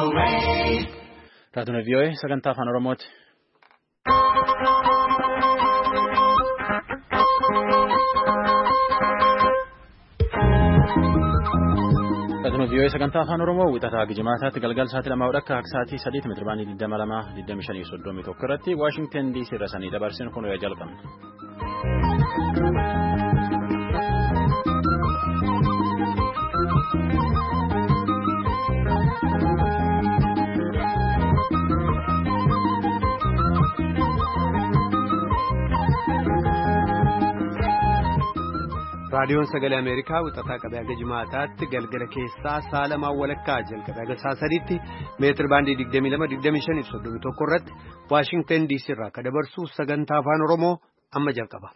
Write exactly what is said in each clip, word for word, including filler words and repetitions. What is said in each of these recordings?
Raadiyoo V O A sagantaa afaan Oromooti. Raadiyoo V O A sagantaa afaan Oromoo wixataa Gijimaataatti galgal sa'aatii lamaa akka sa'aatii sadiitti meetira baandii digdama lama digdami shanii soddomii tokko irratti Waashingtan D C irraa sanii dabarsin kun yoo jalqabna. raadiyoon sagalee Ameerikaa wixataa qabee aga jimaataatti galgala keessaa saalamaa walakkaa jalqabee aga saa sadiitti meetira baandii digdamii lama digdamii shanii soddomii tokko irratti Waashingtan D C irraa ka dabarsu sagantaa afaan Oromoo amma jalqaba.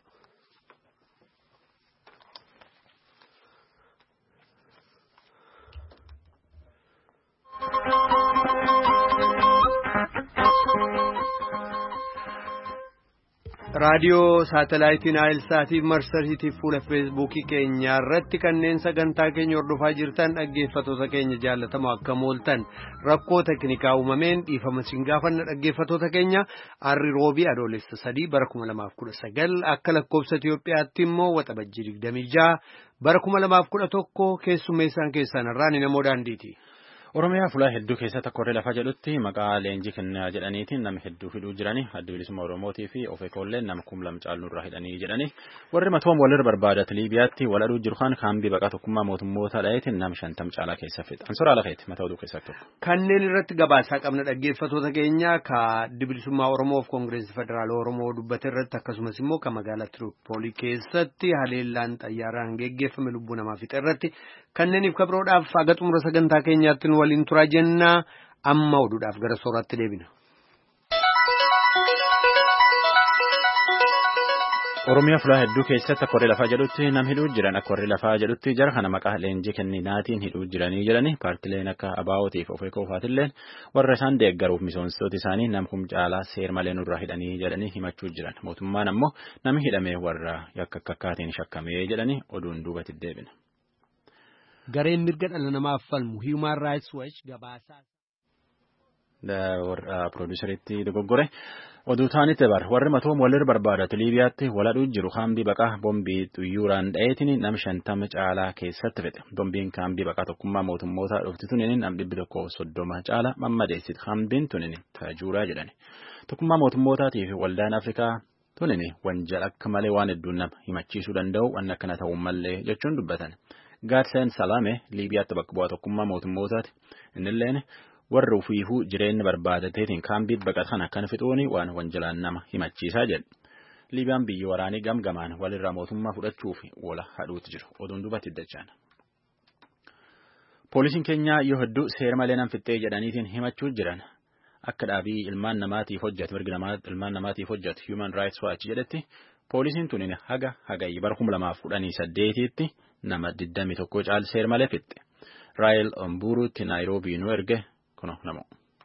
raadiyoo saatalaayitiin Aayilsaatiif marsariitiif fuula feesbuukii keenya irratti kanneen sagantaa keenya hordofaa jirtan dhaggeeffatoota keenya jaallatamoo akka mooltan rakkoo teknikaa uumameen dhiifama siin gaafanna dhaggeeffatoota keenya arri roobii adoolessa sadii bara kuma lamaaf kudha sagal akka lakkoofsa Itiyoophiyaatti immoo waxabajjii digdamii jaha bara kuma lamaaf kudha tokko keessummeessaan keessan irraan namoo daandiiti. Oromiyaa fulaa hedduu keessatti akka warri lafaa jedhutti maqaa leenjii kennaa jedhaniitiin nama hedduu hidhuu jiranii adda bilisummaa Oromootii fi of eekolleen nama kum lama caaluu irraa hidhanii jedhanii warri matoom walirra barbaadat Liibiyaatti wal aduu jiru kan kaambii baqaa tokkummaa mootummoota dhaheetiin nama shantam caalaa keessa fixa. Ansoraa lafeetti mataa oduu keessatti tokko. Kanneen irratti gabaasaa qabna dhaggeeffatoota keenya ka adda bilisummaa Oromoof Koongireesii Federaalaa Oromoo dubbate irratti akkasumas immoo ka magaalaa Tiroopoolii keessatti haleellaan xayyaaraan geggeeffame lubbuu namaa fixe irratti kanneeniif kabroodhaaf aga xumura sagantaa keenyaatti waliin turaa jennaa amma oduudhaaf gara sooraatti deebina. Oromiyaa fulaa hedduu keessatti akka warri lafaa jedhutti nam hidhuu jiran akka warri lafaa jedhutti jara kana maqaa leenjii kenninaatiin hidhuu jiranii jedhani paartileen akka abaa'ootiif of eegoofaatiilleen warra isaan deeggaruuf misoomsitoota isaanii nam kum caalaa seer malee nurraa hidhanii jedhanii himachuu jiran mootummaan ammoo namni hidhamee warra yakka akkaatiin shakkamee jedhanii oduun duubatti deebina. Gareen mirga dhala namaaf falmu Human Rights Watch gabaasaa. Da produuseritti dogoggore oduu taanitti bar warri matoom walirra barbaadatu Liibiyaatti waladhuu jiru kaambii baqaa bombii xuyyuuraan dha'eetiin nam shantama caalaa keessatti fixe bombiin kaambii baqaa tokkummaa mootummoota dhufti tunin nam dhibbi tokko soddoma caalaa mammadeessit kaambiin tunin taajuuraa jedhani tokkummaa mootummootaatiif waldaan Afrikaa tunin wanjal akka malee waan hedduun nama himachiisuu danda'u waan akkana ta'uu malee jechuun dubbatan. Gaadsen Salame Liibiyaatti bakka bu'aa tokkummaa mootummootaati innilleen warra ufiifuu jireenya barbaadateetiin kaambii baqatan akkan fixuuni waan wanjalaan nama himachiisaa jedhu. Liibiyaan biyya waraanii gamgamaan walirraa mootummaa fudhachuuf wala hadhuutti jiru oduun duubatti dachaan. Poolisiin keenyaa yoo hedduu seera malee nam fixxee jedhaniitiin himachuu jiran akka dhaabii ilmaan namaatiif hojjetu mirga namaa ilmaan namaatiif hojjetu Human Rights Watch jedhetti poolisiin tunin haga hagayi bara kuma lamaaf kudhanii saddeetiitti nama digdamii tokko caal seer malee fixe. Raayil Omburuutti Naayiroobii nu erge kuno namo.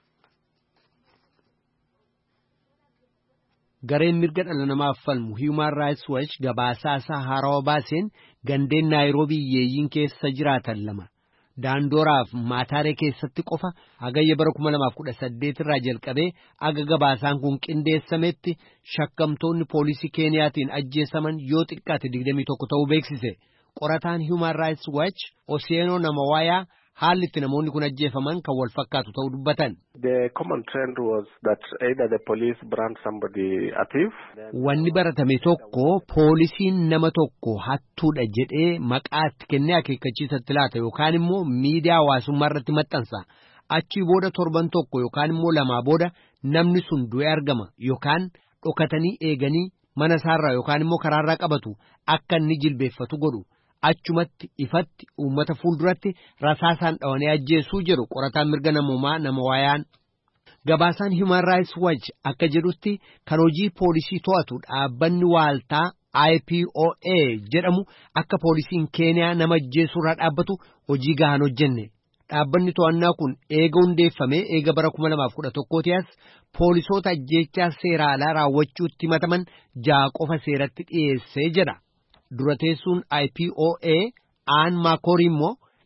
Gareen mirga dhala namaaf falmu Human Rights Watch gabaasaa isaa haarawaa baaseen gandeen Naayiroobii yeeyyiin keessa jiraatan lama. Daandooraaf Maataaree keessatti qofa hagayya bara kuma lamaaf kudha saddeet irraa jalqabee aga gabaasaan kun qindeessametti shakkamtoonni poolisii Keeniyaatiin ajjeesaman yoo xiqqaate digdamii tokko ta'uu beeksise. Qorataan Human Rights Watch Oseenoo Namawaayaa haalli itti namoonni kun ajjeefaman kan wal fakkaatu ta'uu dubbatan. The common trend was that either the police brand somebody a thief. Wanni baratame tokko poolisiin nama tokko hattuudha jedhee maqaatti kennee akeekkachiisatti laata yookaan immoo miidiyaa hawaasummaa irratti maxxansa. Achii booda torban tokko yookaan immoo lamaa booda namni sun du'ee argama yookaan dhokatanii eeganii mana isaarraa yookaan immoo karaarraa qabatu akka inni jilbeeffatu godhu. Achumatti ifatti uummata fuulduratti rasaasaan dhawanii ajjeesuu jedhu qorataan mirga namoomaa Namawaayaan. Gabaasaan Human Rights Watch akka jedhutti kan hojii poolisii to'atu dhaabbanni waaltaa I P O A jedhamu akka poolisiin Keeniyaa nama ajjeesuurraa dhaabbatu hojii gahaan hojjenne. Dhaabbanni to'annaa kun eega hundeeffamee eega bara kuma lamaaf kudha tokkootiyaas poolisoota ajjeechaa seera alaa raawwachuutti himataman ja'a qofa seeratti dhiyeessee jedha. Durateessuun I P O A Aan Maakorii immoo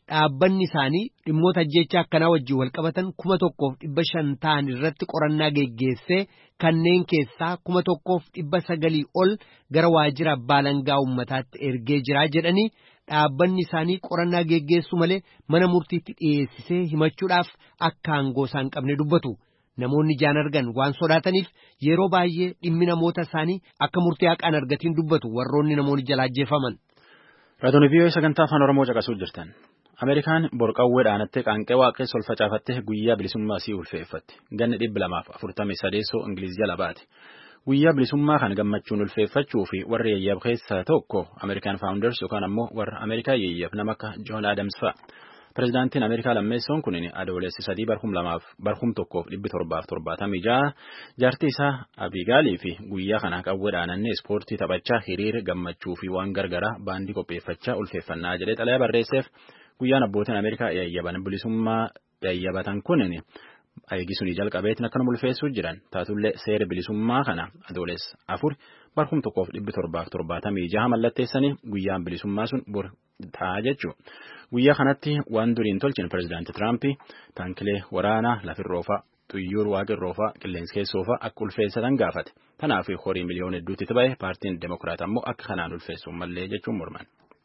dhaabbanni isaanii dhimmoota ajjeechaa akkanaa wajjin wal qabatan kuma tokkoof dhibba shan ta'an irratti qorannaa geggeessee kanneen keessaa kuma tokkoof dhibba sagalii ol gara waajjira abbaa alangaa uummataatti ergee jira jedhanii dhaabbanni isaanii qorannaa geggeessu malee mana murtiitti dhiyeessisee himachuudhaaf akka aangoo isaan qabne dubbatu. Namoonni ijaan argan waan sodaataniif yeroo baay'ee dhimmi namoota isaanii akka murtii haqaan argatiin dubbatu warroonni namoonni jalaa ajjeefaman. Raadiyoo V O A sagantaa afaan Oromoo caqasuu jirtan. Ameerikaan borqawwee dhaanattee qaanqee waaqessa ol facaafattee guyyaa bilisummaa isii ulfeeffatti. Ganni dhibba lamaaf afurtamii sadeessoo Ingiliiz jala baate. Guyyaa bilisummaa kan gammachuun ulfeeffachuu fi warri yayyab keessaa tokko American Founders yookaan ammoo warra Ameerikaa yayyab nama akka John Adams fa'a. Pireezidaantiin Ameerikaa lammeessoon kun adoolessi sadii barhum lamaaf barhum tokkoof dhibbi torbaaf torbaatamii ja'a jaartii isaa Abigaalii fi guyyaa kana qawwee dhaanannee ispoortii taphachaa hiriira gammachuu fi waan gargaraa baandii qopheeffachaa ulfeeffannaa jedhee xalayaa barreesseef guyyaan abbootiin Ameerikaa yayyaban bilisummaa yayyabatan kun eegisuun jalqabeetiin akkanuma ulfeessuu jiran taatullee seera bilisummaa kana adoolessa afur barhum tokkoof dhibbi torbaaf torbaatamii ja'a mallatteessanii guyyaan bilisummaa sun bor ta'a jechuudha. Guyyaa kanatti waan duriin tolchin pireezidaantii Tiraampii taankilee waraanaa lafirroofaa xuyyuur waaqirroofaa qilleensa keessoofaa akka ulfeessatan gaafate. Kanaaf horii miliyoona hedduutti ta'e paartiin Demokiraat ammoo akka kanaan ulfeessuun mallee jechuun morman.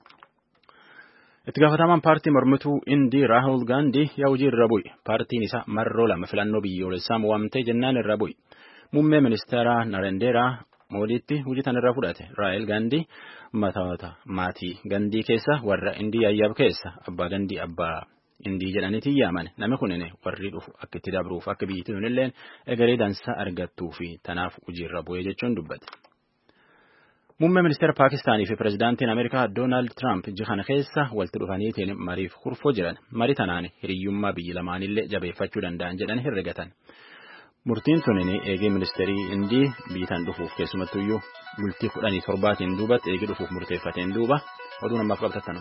Itti gaafatamaan paartii mormituu Indii Raahul Gaandii yaa hojii irra bu'i. Paartiin isaa marroo lama filannoo biyyoolessaa mo'amtee jennaan irra bu'i. Muummee ministeeraa Narendeeraa Moodiitti hojii tan irra fudhate. Raahul Gaandii matoota maatii Gandii keessa warra Indii yayyab keessa abbaa Gandii abbaa Indii jedhaniiti yaaman. Namni kun warri dhufu akka itti dabruuf akka biyyattii sunillee egeree dansaa argattuu fi tanaaf hojii irra bu'ee jechuun dubbate. Muummee ministeera Paakistaanii fi pireezidaantiin Ameerikaa Doonaald Tiraamp jihan keessa walitti dhufaniitiin mariif hurfoo jiran. Mari tanaan hiriyyummaa biyyi lamaanillee jabeeffachuu danda'an jedhan herregatan. Murtiin tunin eegee ministeerii Indii biyyitaan dhufuuf keessumattuyyuu bultii kudhanii torbaatiin duubatti eegee dhufuuf murteeffateen duuba oduu namaaf qabatattanu.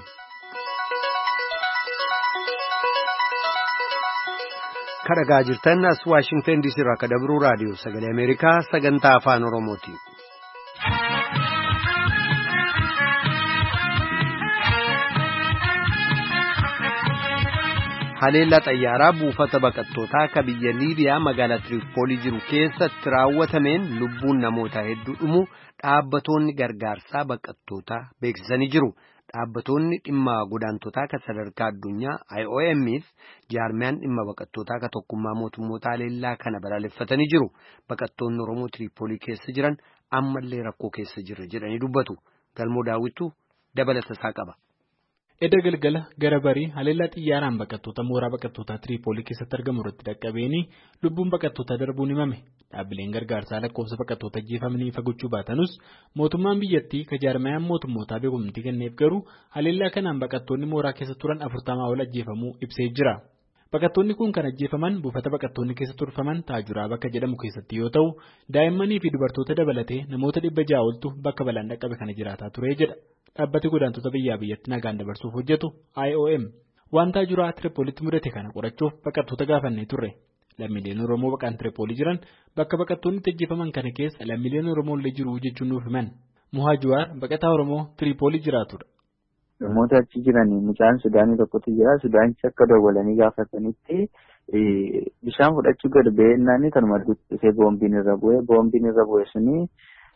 Kadhagaa jirtan as Waashingtan D C irraa akka dabruu raadiyoo sagalee Ameerikaa sagantaa afaan Oromooti. Haleellaa xayyaaraa buufata baqattootaa akka biyya Liibiyaa magaalaa Tiripoolii jiru keessatti raawwatameen lubbuun namoota hedduu dhumu dhaabbatoonni gargaarsaa baqattootaa beeksisanii jiru. Dhaabbatoonni dhimma godaantotaa kan sadarkaa addunyaa I O M f jaarmiyaan dhimma baqattootaa kan tokkummaa mootummoota haleellaa kana balaaleffatanii jiru. Baqattoonni Oromoo Tiripoolii keessa jiran ammallee rakkoo keessa jirra jedhanii dubbatu. Galmoo daawwitu dabalata isaa qaba. Edda galgala gara barii haleellaa xiyyaaraan baqattoota mooraa baqattootaa Tiripoolii keessatti argamu irratti dhaqqabeeni lubbuun baqattootaa darbuun himame. Dhaabbileen gargaarsaa lakkoofsa baqattoota ajjeefamanii fagachuu baatanus mootummaan biyyattii ka jaarmayaan mootummootaa beekumtii kenneef garuu haleellaa kanaan baqattoonni mooraa keessa turan afurtamaa ol ajjeefamuu ibsee jira. Baqattoonni kun kan ajjeefaman buufata baqattoonni keessa turfaman Taajuraa bakka jedhamu keessatti yoo ta'u daa'immanii fi dubartoota dabalatee namoota dhibba ja'a oltu bakka balaan dhaqqabe kana jiraataa ture jedha. Dhaabbati godaantota biyyaa biyyatti nagaan dabarsuuf hojjetu I O M waan Taajuraa Tiripoolitti mudate kana qorachuuf baqattoota gaafannee turre. Lammiileen Oromoo baqaan Tiripoolii jiran bakka baqattoonni ajjeefaman kana keessa lammiileen Oromoo illee jiru jechuun nuuf himan. Muhaajiwaar baqataa Oromoo Tiripoolii jiraatudha. Namoota achi jiranii mucaan Sudaanii tokkotu jira. Sudaanichi akka dawwalanii gaafatanitti bishaan fudhachuu gad ba'eennaani kanuma dhufee boombiin irra bu'ee boombiin irra bu'e suni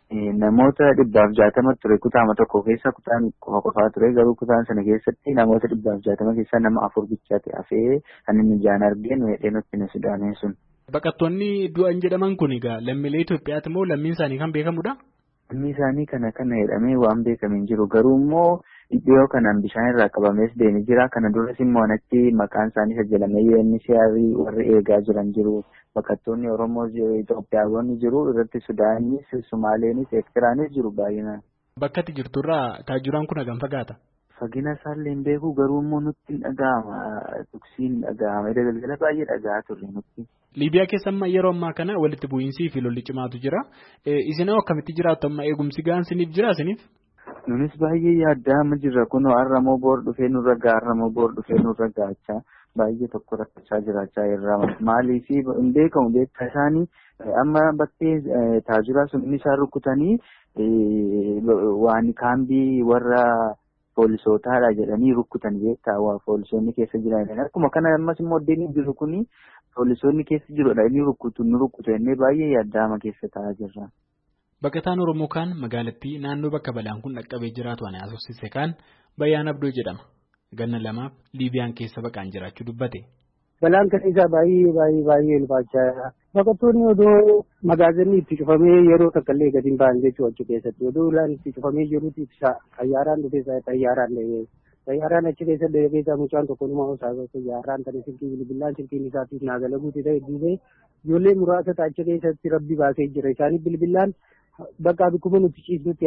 namoota dhibbaaf jaatama ture kutaama tokko keessa kutaan qofa qofaa ture garuu kutaan sana keessatti namoota dhibbaaf jaatama keessaa nama afur bichaate hafee kan inni ijaan argeen weedhee nutti Sudaanii sun. Baqattoonni du'an jedhaman kun egaa lammiilee Itoophiyaati moo lammiin isaanii kan beekamudha? Lammii isaanii kana kana jedhamee waan beekamin jiru garuu immoo dhiyoo kanaan bishaan irraa qabamees deemee jira. Kana duras immoo achi maqaan isaanii sajjalamee U N H C R warri eegaa jiran jiru. Baqattoonni Oromoo Itoophiyaawwan jiru irratti Sudaanis, Sumaaleenis, Eertiraanis jiru baay'inaan. Bakka itti jirturraa Taajuraan kun hagam fagaata? Fagina isaallee hin beeku garuu immoo nutti hin dhaga'ama. Tuksiin dhaga'ama. Edda galgala baay'ee dhaga'aa turre nutti. Liibiyaa keessa amma yeroo ammaa kana walitti bu'iinsii fi lolli cimaatu jira. Isin akkamitti jiraattu amma eegumsi gahaan isiniif jira isiniif? Nunis baay'ee yaaddaa amma jirra kunoo har'amoo boor dhufee nurra ga'a har'amoo boor dhufee nurra ga'achaa baay'ee tokko rakkachaa jiraachaa irraa maaliif hin beekamu beektaa isaanii amma bakkee Taajuraa sun inni isaan rukutanii waan kaambii warra poolisootaadha jedhanii rukkutan beektaa waa poolisoonni keessa jiran. Akkuma kana ammas immoo deemee jiru kuni poolisoonni keessa jirudha inni rukkutu nu rukkutu jennee baay'ee yaaddaama keessa taa'aa jirra. Baqataan Oromoo kaan magaalattii naannoo bakka balaan kun dhaqqabee jiraatu ani haasofsiise kaan Bayyaan Abdoo jedhama. Ganna lamaaf Liibiyaan keessa baqaan jiraachuu dubbate. Balaan kan isaa baay'ee baay'ee baay'ee ulfaachaa. Baqattoonni odoo magaazinni itti cufamee yeroo takkaallee gadi hin ba'an jechuu achi keessatti odoo ulaan itti cufamee jirutti ibsa xayyaaraan dhufee xayyaaraan dhahee xayyaaraan achi keessa dhahee keessaa mucaan tokko numa osaa xayyaaraan kan silkii bilbilaan silkiin isaatiif naagala guutee ta'e dhiibee ijoollee muraasa achi keessatti rabbi baasee jira isaanii bilbilaan bakka bikkuma nuti ciisnutti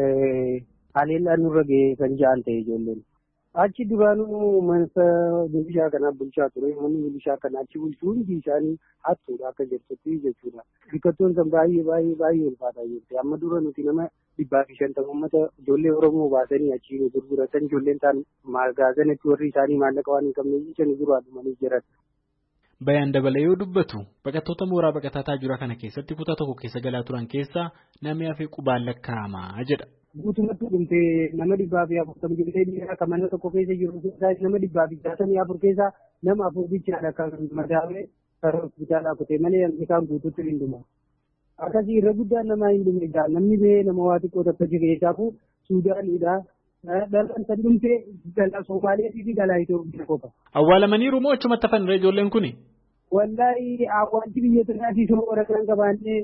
haleellaan nurra ga'ee kan ja'an ta'e ijoolleen. Achi duraanuu mansa milishaa kanaa bulchaa ture manni milishaa kanaa achi bulchuu hundi isaanii hattuudha akka jirtutti jechuudha. Biqiltoon san baay'ee baay'ee baay'ee ulfaataa jirti. Amma dura nuti nama dhibbaa fi shantama uummata ijoollee Oromoo baasanii achi gurguratan ijoolleen ta'an magaazanatti warri isaanii maallaqa waan hin qabne jechanii dura dhumanii jiran. Bayyaan dabalee yoo dubbatu baqattoota mooraa baqataa Taajuraa kana keessatti kutaa tokko keessa galaa turan keessaa namni hafee qubaan lakkaa'amaa jedha. Guutumatti dhumtee nama dhibbaa fi afurtamii jirtee dhiiraa kan mana tokko keessa jiru keessaa nama dhibbaa fi jaatamii afur keessaa nama afur bichaadha kan madaa'ee karaa hospitaalaa kutee malee isaan guutuutti hin dhumu. Akkasii irra guddaan namaa hin dhume egaa namni ba'ee nama waa xiqqoo takka jireessaafu Suudaaniidha. Dhalaan san dhumtee galaa Somaaliyaa fi galaa Itoophiyaa qofa. Awwaalamaniiru moo achumatti hafan ijoolleen kuni? Wallaahi awwaalchi biyya sanaatii soo waraqaan qabaannee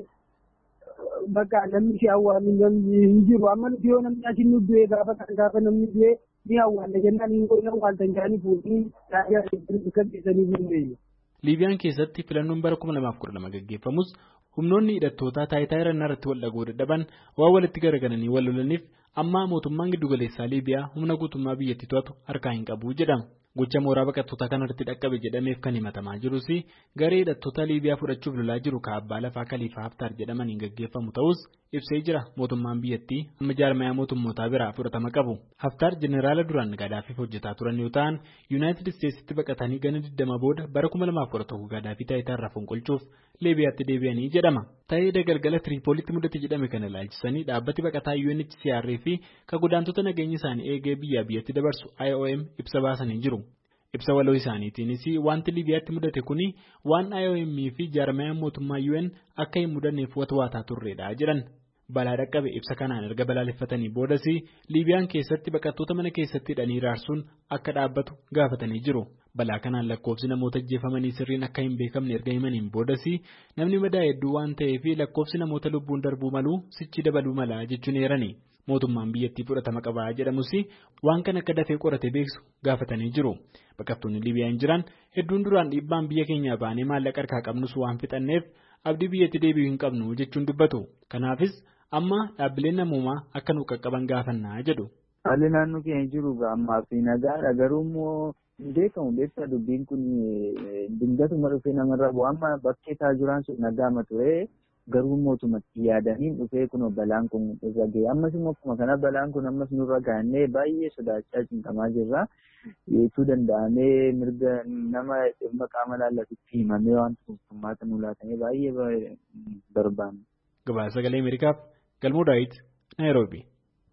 bakka namni si awwaalu namni hin jiru amma nuti yoo namni asin nu du'e gaafa kan gaafa namni du'e ni awwaalla jennaan hin qoonna awwaaltan jaanii fuudhanii raayyaa kan keessanii bu'uureeyyu. Liibiyaan keessatti filannoon bara kuma lamaaf kudha lama gaggeeffamus humnoonni hidhattootaa taayitaa irannaa irratti wal dhagoo dadhaban waan walitti garagalanii wal lolaniif amma mootummaan giddugaleessaa Liibiyaa humna guutummaa biyyattii to'atu harkaa hin qabu jedhama. Gocha mooraa baqattootaa kanarratti dhaqqabe jedhameef kan himatamaa jirus garee hidhattoota Liibiyaa fudhachuuf lolaa jiru kaabbaa lafaa Kaliifaa Haftaar jedhamaniin gaggeeffamu ta'us ibsee jira mootummaan biyyattii amma jaarmayaa mootummootaa biraa fudhatama qabu. Haftaar jeneraala duraan Gaadaafiif hojjetaa turan yoo ta'an Yuunaayitid Isteetsitti baqatanii gana digdama booda bara kuma lamaaf kudha tokko Gaadaafii taayitaa irraa fonqolchuuf Liibiyaatti deebi'anii jedhama. Ta'ee galgala Tiriipoolitti mudate jedhame kana ilaalchisanii dhaabbati baqataa U N H C R fi ka godaantota nageenya isaanii eegee biyyaa biyyatti dabarsu I O M ibsa baasanii jiru. Ibsa waloo isaaniitiinis wanti Liibiyaatti mudate kuni waan I O M fi jaarmayaan mootummaa U N akka hin mudanneef watwaataa turreedha jedhan. Balaa dhaqqabe ibsa kanaan erga balaaleffatanii boodas Liibiyaan keessatti baqattoota mana keessatti hidhanii raarsuun akka dhaabbatu gaafatanii jiru. Balaa kanaan lakkoofsi namoota ajjeefamanii sirriin akka hin beekamne erga himaniin boodas namni madaa hedduu waan ta'eef lakkoofsi namoota lubbuun darbuu malu sichi dabaluu mala jechuun eerani. Mootummaan biyyattii fudhatama qabaa jedhamus waan kan akka dafee qorate beeksu gaafatanii jiru. Baqattoonni Liibiyaan jiran hedduun duraan dhiibbaan biyya keenyaa baanee maallaqa harkaa qabnus waan fixanneef abdii biyyatti deebi'uu hin qabnu jechuun dubbatu. Kanaafis amma dhaabbileen namoomaa akka nu qaqqaban gaafannaa jedhu. Haalli naannoo keenya jiru ammaa fi nagaadha garuu immoo hin beekamu beektaa dubbiin kun dingatuma dhufee namarra bu'u amma bakkee Taajuraan sun nagaama ture. Garuu mootummaatti yaadaniin dhufee kun balaan kun irra ga'e ammas immoo akkuma kana balaan kun ammas nurra gaannee baay'ee sodaachaa cinqamaa jirra. Yeechuu danda'amee mirga nama dhimma qaama laallatutti himamee waan furmaata nu laatanii baay'ee barbaanna. Gabaasa Sagalee Ameerikaaf Galmoo Daawit Naayiroobi.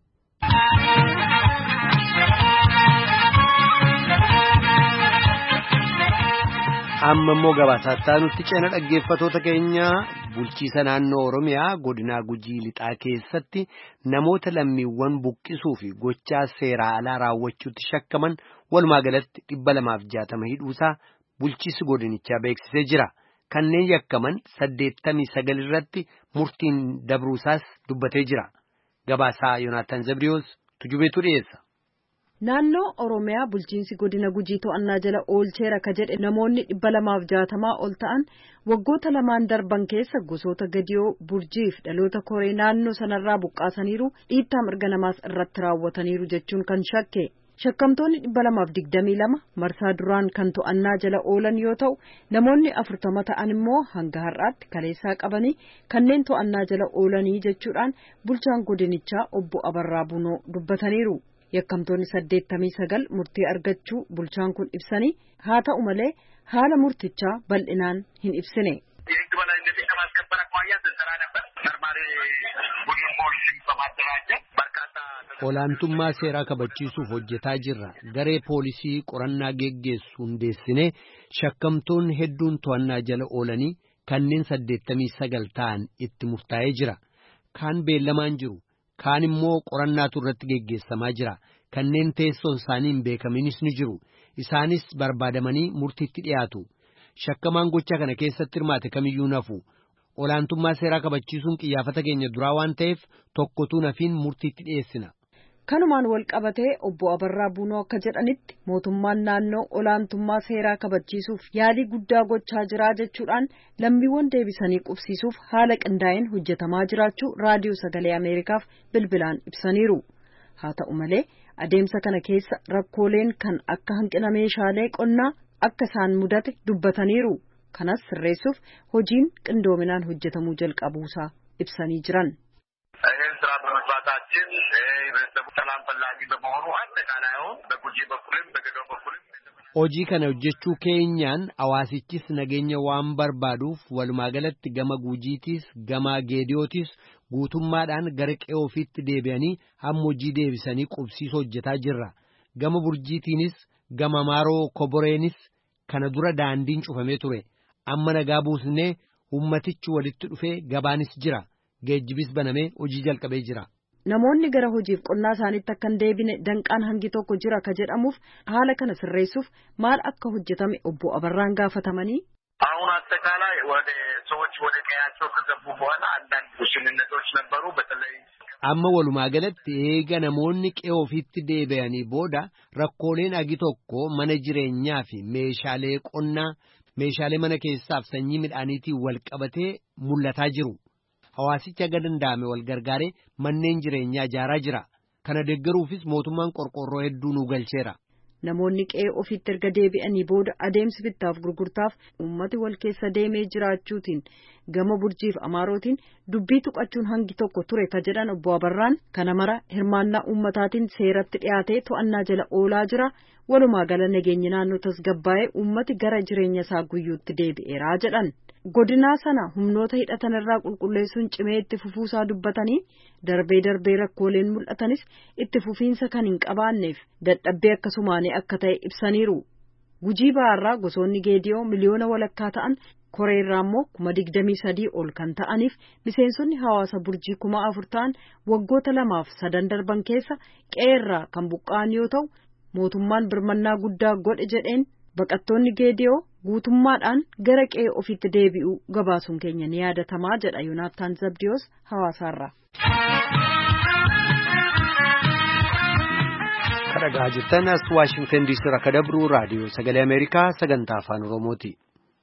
Amma immoo gabaasaa nutti ceena dhaggeeffatoota keenya bulchiisa naannoo Oromiyaa godina Gujii Lixaa keessatti namoota lammiiwwan buqqisuu fi gochaa seeraa alaa raawwachuutti shakkaman walumaa galatti dhibba lamaaf jaatama hidhuusaa bulchiisi godinichaa beeksisee jira. Kanneen yakkaman saddeettamii sagal irratti murtiin dabruusaas dubbatee jira. Gabaasaa Yoonaataan Zabriyoos tujubeetu dhiyeessa. Naannoo Oromiyaa bulchiinsi godina Gujii to'annaa jala oolcheera ka jedhe namoonni dhibba lamaaf jaatamaa ol ta'an waggoota lamaan darban keessa gosoota gadiyoo burjiif dhaloota koree naannoo sanarraa buqqaasaniiru dhiittaa mirga namaas irratti raawwataniiru jechuun kan shakke. Shakkamtoonni dhibba lamaaf digdamii lama marsaa duraan kan to'annaa jala oolan yoo ta'u namoonni afurtama ta'an immoo hanga har'aatti kaleessaa qabanii kanneen to'annaa jala oolanii jechuudhaan bulchaan godinichaa obbo Abarraa Bunoo dubbataniiru. Yakkamtoonni saddeettamii sagal murtii argachuu bulchaan kun ibsanii haa ta'u malee haala murtichaa bal'inaan hin ibsine. olaantummaa seeraa kabachiisuuf hojjetaa jirra. Garee poolisii qorannaa geggeessu hundeessine shakkamtoonni hedduun to'annaa jala oolanii kanneen saddeettamii sagal ta'an itti murtaa'ee jira. Kaan beellamaan jiru. Kaan immoo qorannaatu irratti geggeessamaa jira. Kanneen teessoon isaanii hin beekaminis ni jiru. Isaanis barbaadamanii murtiitti dhiyaatu. Shakkamaan gocha kana keessatti hirmaate kamiyyuu nafu. Olaantummaa seeraa kabachiisuun xiyyaafata keenya duraa waan ta'eef tokkotuu nafiin murtiitti dhiyeessina. Kanumaan wal qabatee obbo Abarraa Buunoo akka jedhanitti mootummaan naannoo olaantummaa seeraa kabachiisuuf yaalii guddaa gochaa jira jechuudhaan lammiiwwan deebisanii qubsiisuuf haala qindaa'een hojjetamaa jiraachuu raadiyoo sagalee Ameerikaaf bilbilaan ibsaniiru. Haa ta'u malee adeemsa kana keessa rakkooleen kan akka hanqina meeshaalee qonnaa akka isaan mudate dubbataniiru. Kanas sirreessuuf hojiin qindoominaan hojjetamuu jalqabuusaa ibsanii jiran. Hojii kana hojjechuu keenyaan hawaasichis nageenya waan barbaaduuf walumaa galatti gama Guujiitis gama Geediyootis guutummaadhaan gara qe'ee ofiitti deebi'anii hamma hojii deebisanii qubsiisuu hojjetaa jirra. Gama Burjiitiinis gama Maaroo Koboreenis kana dura daandiin cufamee ture. Amma nagaa buusnee ummatichi walitti dhufee gabaanis jira. Geejjibis banamee hojii jalqabee jira. Namoonni gara hojiif qonnaa isaaniitti akka hin deebine danqaan hangi tokko jira ka jedhamuuf haala kana sirreessuuf maal akka hojjetame obbo Abarraan gaafatamanii. አሁን አጠቃላይ ወደ ሰዎች ወደ ቀያቸው ከገቡ በኋላ አንዳንድ ውስንነቶች ነበሩ በተለይ amma walumaa galatti eega namoonni qe'ee ofiitti deebi'anii booda rakkooleen agi tokko mana jireenyaa fi meeshaalee qonnaa meeshaalee mana keessaaf sanyii midhaaniitiin wal qabatee mul'ataa jiru. Hawaasichi aga danda'ame wal gargaaree manneen jireenyaa ijaaraa jira. Kana deeggaruufis mootummaan qorqorroo hedduu nu galcheera. Namoonni qe'ee ofiitti erga deebi'anii booda adeemsi bittaaf gurgurtaaf uummati wal keessa deemee jiraachuutiin gama Burjiif Amaarootiin dubbii tuqachuun hangi tokko ture ka jedhan obbo Abarraan kana mara hirmaannaa uummataatiin seeratti dhiyaatee to'annaa jala oolaa jira. Walumaa gala nageenyi naannoo tasgabbaa'ee uummati gara jireenya isaa guyyuutti deebi'eeraa jedhan. Godinaa sana humnoota hidhatan irraa qulqulleessuun cimee itti fufuusaa dubbatanii darbee darbee rakkooleen mul'atanis itti fufiinsa kan hin qabaanneef dadhabbii akkasumaanii akka ta'e ibsaniiru. Gujii Bahaarraa gosoonni Geediyoo miliyoona walakkaa ta'an Koreerraa immoo kuma digdamii sadii ol kan ta'aniif miseensonni hawaasa Burjii kuma afur ta'an waggoota lamaaf sadan darban keessa qe'eerraa kan buqqa'an yoo ta'u mootummaan birmannaa guddaa godhe jedheen baqattoonni Geediyoo guutummaadhaan gara qe'ee ofiitti deebi'uu gabaasuun keenya ni yaadatamaa jedha Yoonaataan Zabdiyoos hawaasaarraa. Kadhagaa jirtan as Waashingtan diisii irraa kan dabru raadiyoo sagalee Ameerikaa sagantaa afaan Oromooti.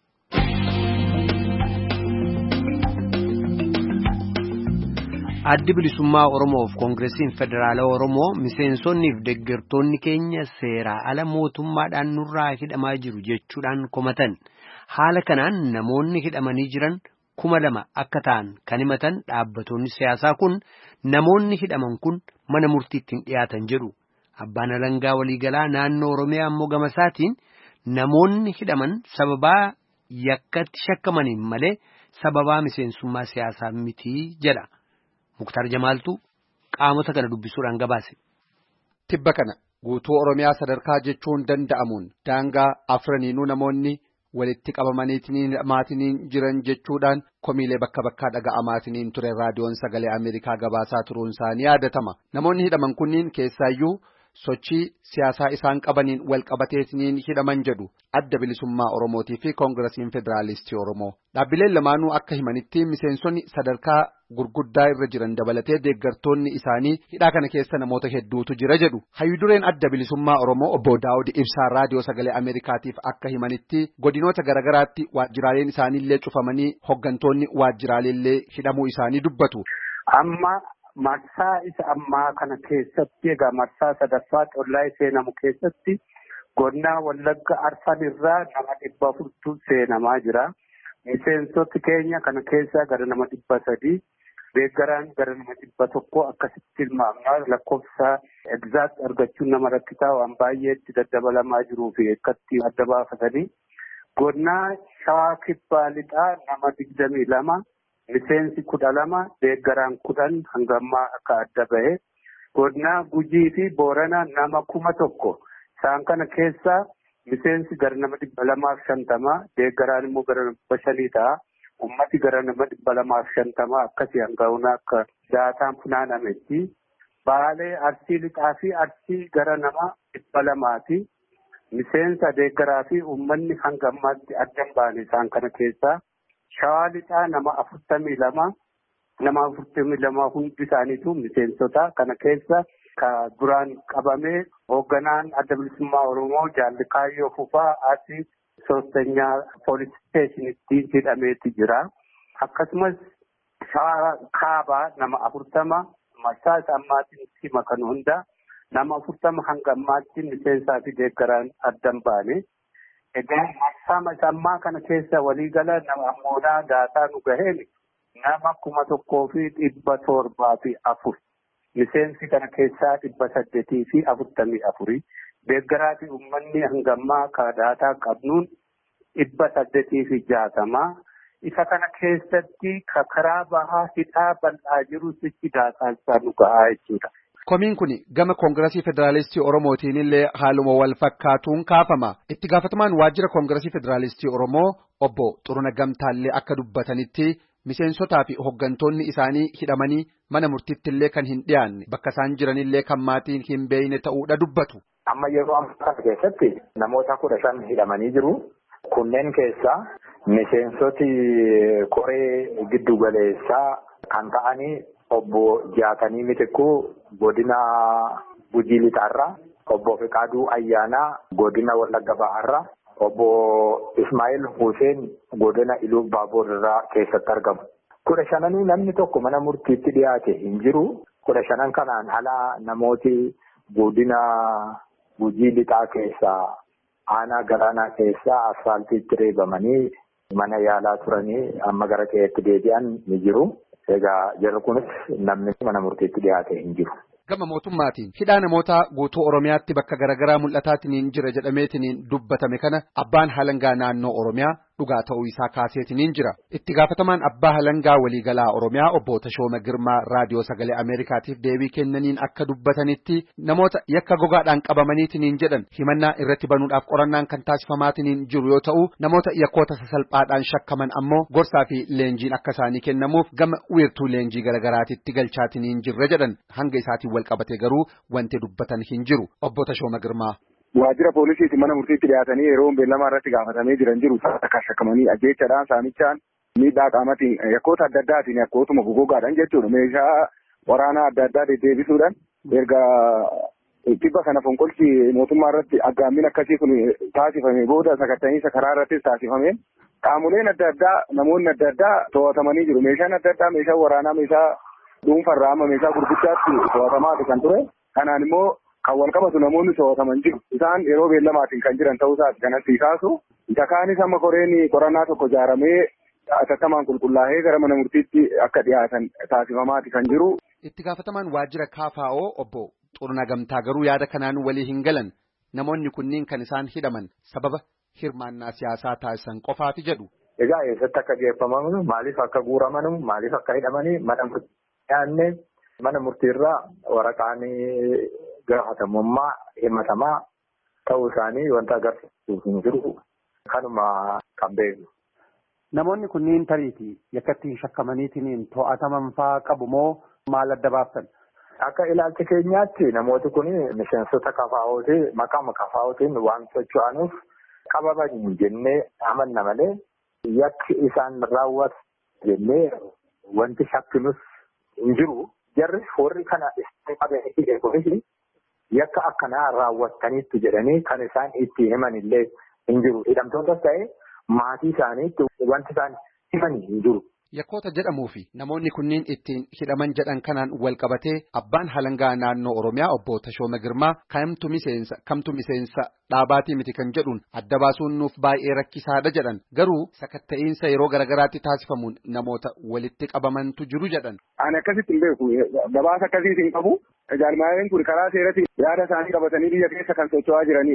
Addi bilisummaa Oromoof Koongiresiin Federaalaa Oromoo miseensonnii fi deeggartoonni keenya seeraa ala mootummaadhaan nurraa hidhamaa jiru jechuudhaan komatan. Haala kanaan namoonni hidhamanii jiran kuma lama akka ta'an kan himatan dhaabbattoonni siyaasaa kun namoonni hidhaman kun mana murtiitti hin dhiyaatan jedhu. Abbaan alangaa waliigalaa naannoo Oromiyaa ammoo gama isaatiin namoonni hidhaman sababaa yakkatti shakkamaniin malee sababaa miseensummaa siyaasaa mitii jedha. Muktaar Jamaaltu qaamota kana dubbisuudhaan gabaase. Tibba kana guutuu Oromiyaa sadarkaa jechuun danda'amuun daangaa afraniinuu namoonni walitti qabamaniitiin maatiniin jiran jechuudhaan komiilee bakka bakkaa dhaga'amaatiniin ture raadiyoon sagalee Ameerikaa gabaasaa turuun isaanii yaadatama. Namoonni hidhaman kunniin keessaayyuu sochii siyaasaa isaan qabaniin wal qabateetiniin hidhaman jedhu adda bilisummaa Oromootii fi Koongiresiin Federaalistii Oromoo. Dhaabbileen lamaanuu akka himanitti miseensonni sadarkaa gurguddaa irra jiran dabalatee deeggartoonni isaanii hidhaa kana keessa namoota hedduutu jira jedhu. Hayyudureen adda bilisummaa Oromoo obbo Daawud Ibsaa raadiyoo sagalee Ameerikaatiif akka himanitti godinoota garagaraatti waajjiraaleen isaaniillee cufamanii hoggantoonni waajjiraaleellee hidhamuu isaanii dubbatu. Amma marsaa isa ammaa kana keessatti egaa marsaa sadaffaa xollaa seenamu keessatti godina Wallagga Arfan irraa nama dhibba afurtu seenamaa jira. Miseensoti keenya kana keessaa gara nama dhibba sadii deeggaraan gara nama dhibba tokko akkasitti ilmaamnaa lakkoofsa egzaakt argachuun nama rakkisaa waan baay'eetti daddabalamaa jiruu fi akkatti adda baafatanii godina Shawaa Kibbaa Lixaa nama digdamii lama miseensi kudha lama deeggaraan kudhan hangammaa akka adda bahe godina Gujii fi Booranaa nama kuma tokko isaan kana keessa miseensi gara nama dhibba lamaaf shantama deeggaraan immoo gara nama shanii ta'a. Ummati gara nama dhibba lamaaf shantama akkasii hanga'uun akka daataan funaanametti Baalee Arsii Lixaa fi Arsii gara nama dhibba lamaati. Miseensa deeggaraa fi uummanni hanga ammaatti addan baane isaan kana keessaa Shawaa Lixaa nama afurtamii lama nama afurtamii lama hundi isaaniitu miseensota kana keessa ka duraan qabamee hoogganaan adda bilisummaa Oromoo Jaalli Kaayyoo Fufaa asii soostanyaa poolis steeshinitti hidhameeti jira. Akkasumas Shawaa Kaabaa nama afurtama marsaa ammaatiin hima kan hunda. Nama afurtama hanga ammaatti miseensaa fi deeggaraan addan baane. Egaa marsaa ammaa kana keessa waliigala nama ammoodhaa daataa nu gaheen nama kuma tokkoo fi dhibba torbaa fi afur. Miseensi kana keessaa dhibba saddeetii fi afurtamii afurii. Deeggaraa fi uummanni hanga ammaa ka daataa qabnuun dhibba saddeetii fi jaatamaa. Isa kana keessatti ka karaa bahaa hidhaa bal'aa jiru sichi daataa isaa nu gahaa jechuudha. Komiin kun gama Koongiresii Federaalistii Oromootiin illee haaluma wal fakkaatuun kaafama. Itti gaafatamaan waajjira Koongiresii Federaalistii Oromoo obbo Xuruna Gamtaallee akka dubbatanitti miseensotaa fi hooggantoonni isaanii hidhamanii mana murtiitti illee kan hin dhiyaanne bakka isaan jiranillee kan maatiin hin beeyne ta'uudha dubbatu. Amma yeroo ammaa keessatti namoota kudha shan hidhamanii jiru. Kunneen keessaa miseensoti koree giddu galeessaa kan ta'anii obbo Jaatanii Mitikkuu godina Gujii Lixaarraa, obbo Fiqaaduu Ayyaanaa godina Wallagga Bahaarraa, obbo Ismaa'il Huseen godina Iluu Baaboorraa keessatti argamu. Kudha shananii namni tokko mana murtiitti dhiyaate hin jiru. Kudha shanan kanaan alaa namooti godina Gujii Lixaa keessaa aanaa galaanaa keessaa asfaaltiitti reebamanii mana yaalaa turanii amma gara keetti deebi'an ni jiru. Egaa jarri kunis namni mana murtiitti dhiyaate hin jiru. Gama mootummaatiin hidhaa namoota guutuu Oromiyaatti bakka garaagaraa mul'ataatiin jira jedhameetiin dubbatame kana abbaan halangaa naannoo Oromiyaa dhugaa ta'uu isaa kaaseetiin jira. Itti gaafatamaan abbaa halangaa waliigalaa Oromiyaa obbo Tashooma Girmaa raadiyoo sagalee Ameerikaatiif deebii kennaniin akka dubbatanitti namoota yakka gogaadhaan qabamaniitiin jedhan himannaa irratti banuudhaaf qorannaan kan taasifamaatiin jiru yoo ta'u namoota yakkoota sasalphaadhaan shakkaman ammoo gorsaa fi leenjiin akka isaanii kennamuuf gama wiirtuu leenjii garaagaraatitti galchaatiin jirra jedhan hanga isaatiin wal qabate garuu wanti dubbatan hin jiru. Obbo Tashooma Girmaa. Waajjira poolisiitti mana murtiitti dhiyaatanii yeroo beellamaa irratti gaafatamee jiran jiru akka shakkamanii ajjeechadhaan saamichaan miidhaa qaamatiin yakkoota adda addaatiin yakkootuma gogogaadhaan jechuudha. Meeshaa waraanaa adda addaa deddeebisuudhaan erga dhibba kana fonqolchi mootummaa irratti aggaammin akkasii kun taasifame booda sakattaniisa karaa irrattis taasifame qaamoleen adda addaa namoonni adda addaa to'atamanii jiru. Meeshaan adda addaa meeshaa waraanaa meeshaa dhuunfarraa amma meeshaa gurguddaatti to'atamaa kan ture. Kanaan immoo kan wal qabatu namoonni to'ataman jiru. Isaan yeroo beellamaatiin kan jiran ta'uu isaati kanatti kaasu. Isa kaanis amma koreen qorannaa tokko ijaaramee atattamaan qulqullaa'ee gara mana murtiitti akka dhiyaatan taasifamaati kan jiru. Itti gaafatamaan waajjira K F O obbo Xuruna Gamtaa garuu yaada kanaan walii hin galan. Namoonni kunniin kan isaan hidhaman sababa hirmaannaa siyaasaa taasisan qofaati jedhu. Egaa eessatti akka geeffaman maaliif akka guuraman maaliif akka hidhamanii mana murtii mana murtiirraa waraqaan gaafatamummaa himatamaa ta'uu isaanii wanta agarsiisuuf hin jiru. Kanuma kan beeknu. Namoonni kunniin tariitii yakkatti shakkamaniitiin to'ataman fa'aa qabu moo maal adda baaftan? Akka ilaalcha keenyaatti namooti kun miseensota K F O'ti maqaa K F O'tiin waan socho'anuuf qabaman jennee amanna malee yakki isaan raawwatu jennee wanti shakkinus hin jiru. Jarri warri kana qabanii yakka akkanaa raawwataniitti jedhanii kan isaan itti himan illee hin jiru. Hidhamtootas ta'ee maatii isaaniitti wanti isaan himan hin jiru. Yakkoota jedhamuu fi namoonni kunniin ittiin hidhaman jedhan kanaan wal qabatee abbaan halangaa naannoo Oromiyaa obbo Tashooma Girmaa kamtu miseensa kamtu miseensa dhaabaatii miti kan jedhuun adda baasuun nuuf baay'ee rakkisaadha jedhan garuu sakatta'iinsa yeroo garagaraatti taasifamuun namoota walitti qabamantu jiru jedhan. Ani akkasitti hin beeku gabaasa akkasiitiin qabu. Jaalmaayeen kun karaa seeratiin yaada isaanii qabatanii biyya keessa kan socho'aa jiranidha.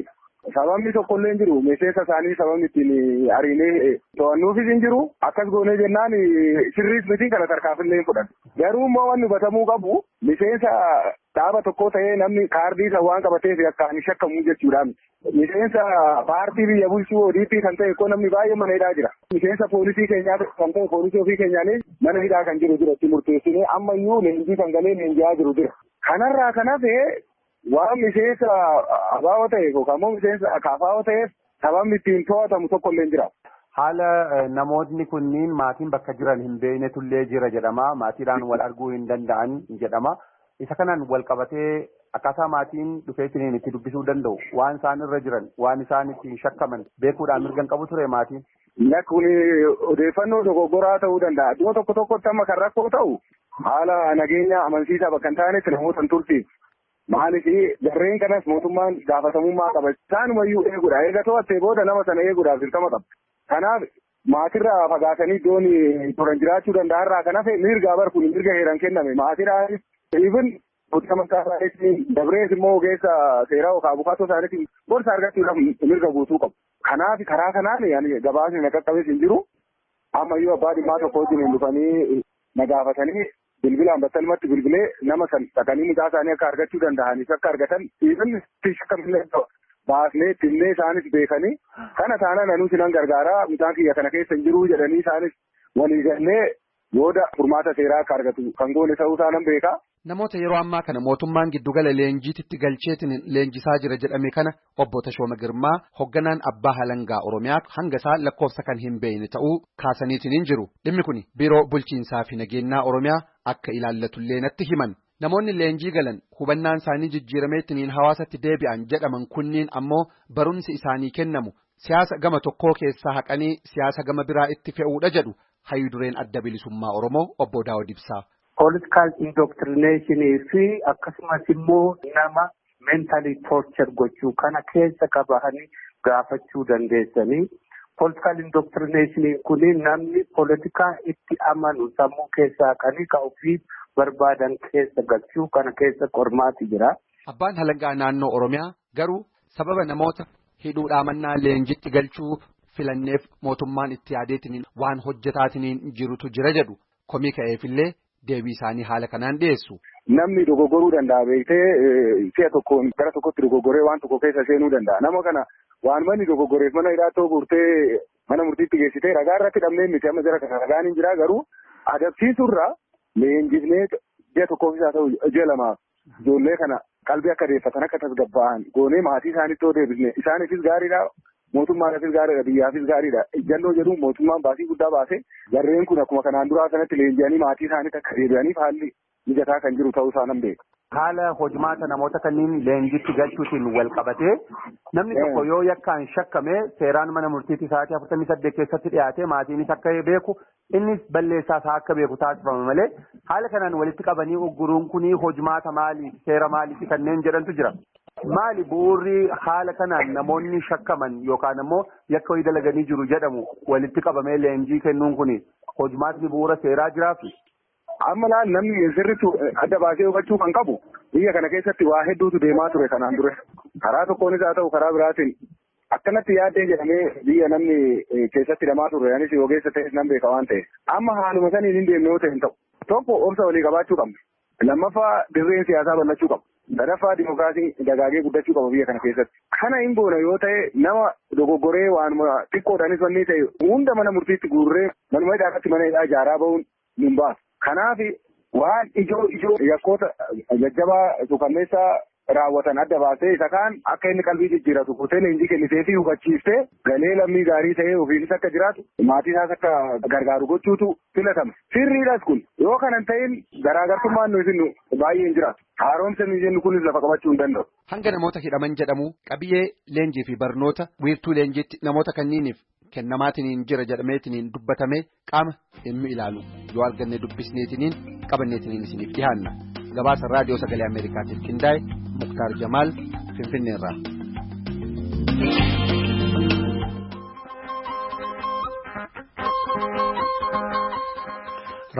Sababni tokkollee hin jiru. Miseensa isaanii sababni ittiin ariinee to'annuufis hin jiru. Akkas goonee jennaan sirriis miti kana tarkaanfillee hin fudhan. Garuu immoo wanni hubatamuu qabu miseensa dhaaba tokko ta'ee namni kaardii isa waan qabateef akkaan shakkamu jechuudha. Miseensa paartii biyya bulchuu O D P kan ta'e ko namni baay'ee mana hidhaa jira. Miseensa poolisii keenyaa kan ta'e poolisii ofii keenyaanis mana hidhaa kan jiru jira itti murteessinee ammayyuu leenjii kan galee leenji'aa jiru jira. Kanarraa kan hafe waan miseensa abaa'oo ta'e yookaan immoo miseensa kaafaa'oo ta'eef sababni ittiin to'atamu tokko illee jira. Haala namootni kunniin maatiin bakka jiran hin beeknetullee jira jedhama. Maatiidhaan wal arguu hin danda'an jedhama. Isa kanaan wal qabatee akkaataa maatiin dhufeetiin itti dubbisuu danda'u waan isaan irra jiran waan isaan ittiin shakkaman beekuudhaan mirga qabu ture maatiin. Kun odeeffannoo dogoggoraa ta'uu danda'a. Iddoo tokko tokkotti amma kan rakkoo ta'u haala nageenya amansiisaa bakka hin taanetti namoota hin tursiif. Maaliif jarreen kanas mootummaan gaafatamummaa qaba. Isaanumayyuu eeguudha. Eega to'attee booda nama sana eeguudhaaf dirqama qaba. Kanaaf maatirraa fagaatanii iddoon turan jiraachuu danda'arraa kan hafe mirga bar kun mirga heeran kenname. Maatirraa even Boota maqaa dabrees immoo ogeessa seeraa yookaan abukaatoo isaaniitiin gorsa argachuudhaaf mirga guutuu qabu. Kanaaf karaa kanaan gabaasni na qaqqabees hin jiru. Ammayyuu abbaa dhimmaa tokko wajjin dhufanii na gaafatanii bilbilaan battalumatti bilbilee nama san dhaqanii mucaa isaanii akka argachuu danda'anis akka argatan dhiifin shakkamillee baasnee ittiillee isaanis beekanii kana taanaan anuu sinan gargaaraa mucaan kiyya kana keessa hin jiru jedhanii isaanis walii gallee booda furmaata seeraa akka argatu kan goone ta'uu isaanan beekaa. Namoota yeroo ammaa kana mootummaan giddugala leenjiititti galcheetiin leenjisaa jira jedhame kana obbo Tashooma Girmaa hoogganaan abbaa halangaa Oromiyaa hanga isaa lakkoofsa kan hin beekne ta'uu kaasaniitiin hin jiru. Dhimmi kun biiroo bulchiinsaa fi nageenyaa Oromiyaa akka ilaallatullee natti himan. Namoonni leenjii galan hubannaan isaanii jijjiirameetiin hawaasatti deebi'an jedhaman kunniin ammoo barumsi isaanii kennamu siyaasa gama tokkoo keessaa haqanii siyaasa gama biraa itti fe'uudha jedhu hayyuu dureen adda bilisummaa Oromoo obbo Daawud Ibsaa. Political indoctrination fi akkasumas immoo nama mentally torture gochuu kana keessa qabahanii gaafachuu dandeessanii political indoctrination kun namni politikaa itti amanu sammuu keessaa kan ofii barbaadan keessa galchuu kana keessa qormaati jira. Abbaan halangaa naannoo Oromiyaa garuu sababa namoota hidhuudhaa mannaa leenjitti galchuu filanneef mootummaan itti yaadeetiin waan hojjetaatiin jirutu jira jedhu komii ka'eefillee. Deebii isaanii haala kanaan dhiyeessu. Namni dogoggoruu danda'a beektee si'a tokkoon gara tokkotti dogoggoree waan tokko keessa seenuu danda'a. Nama kana waan manni dogoggoreef mana hidhaatoo guurtee mana murtiitti geessitee ragaa irratti dhabnee miti amma jira kana ragaan hin jira garuu adabsiisurraa leenjifnee ji'a tokkoof isaa ta'u ji'a lamaaf ijoollee kana qalbii akka deeffatan akka tasgabba'an goonee maatii isaaniitti yoo deebisne isaaniifis gaariidha. Mootummaadhaafis gaariidha biyyaafis gaariidha ejjannoo jedhu mootummaan baasii guddaa baase jarreen kun akkuma kanaan duraa sanatti leenji'anii maatii isaaniitti akka deebi'aniif haalli mijataa kan jiru ta'uu isaa nan beeka. Haala hojimaata namoota kanneen leenjitti galchuutiin wal qabatee namni tokko yoo yakkaan shakkame seeraan mana murtiitti sa'aatii afurtamii saddeet keessatti dhiyaatee maatiinis akka beeku innis balleessaa isaa akka beeku taasifama malee haala kanaan walitti qabanii ugguruun kunii hojimaata maalii seera maaliiti kanneen jedhantu jira. Maali bu'uurri haala kanaan namoonni shakkaman yookaan ammoo yakka wayii dalaganii jiru jedhamu walitti qabamee leenjii kennuun kuni hojimaatni bu'uura seeraa jiraafi. Amma laal namni sirriitti adda baasee hubachuu kan qabu biyya kana keessatti waa hedduutu deemaa ture kanaan dura. Karaa tokkoonis haa ta'u karaa biraatiin akkanatti yaaddee jedhamee biyya namni keessatti hidhamaa ture anis ogeessa ta'es nan beeka waan ta'e. Amma haaluma saniin hin deemne yoo ta'e hin ta'u. Tokko obsa walii qabaachuu qabna. Lammaffaa dirreen siyaasaa bal'achuu qaba. Sadaffaa dimokiraasiin dagaagee guddachuu qaba biyya kana keessatti. Kana hin goona yoo ta'e nama dogoggoree waanuma xiqqoodhaanis wanni ta'e hunda mana murtiitti guurree manuma hidhaatti mana hidhaa ijaaraa bahuun nun baasu. Kanaaf waan ijoo ijoo yakkoota jajjabaa suukanneessaa raawwatan adda baasee isa kaan akka inni qalbii jijjiiratu kutee leenjii kennitee fi hubachiiftee galee lammii gaarii ta'ee ofiinis akka jiraatu maatii isaas akka gargaaru gochuutu filatama. Sirriidhas kun yoo kanan ta'in garaagartummaan nuyi sinnu baay'ee hin jiraatu. Haaromsa nuyi jennu kunis lafa qabachuu hin danda'u. Hanga namoota hidhaman jedhamu qabiyyee leenjii fi barnoota wiirtuu leenjiitti namoota kanniiniif kennamaatiin jira jedhameetiin dubbatame qaama dhimmi ilaalu yoo arganne dubbisneetiin qabanneetiin isiniif dhiyaanna. Gabaasa raadiyoo sagalee Ameerikaatiif qindaa'e Muktaar Jamaal Finfinneerraa.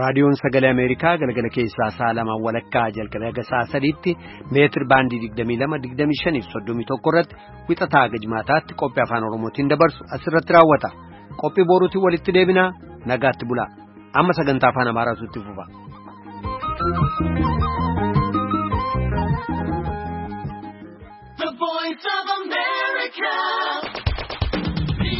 raadiyoon sagalee Ameerikaa galgala keessaa sa'a lama walakkaa jalqabee haga sa'a sadiitti meetir baandii digdamii lama digdamii shanii fi soddomii tokko irratti wixataa haga jimaataatti qophii afaan Oromootiin dabarsu asirratti raawwata. Qophii boruutiin walitti deebinaa nagaatti bulaa. Amma sagantaa afaan Amaaraatu itti fufa.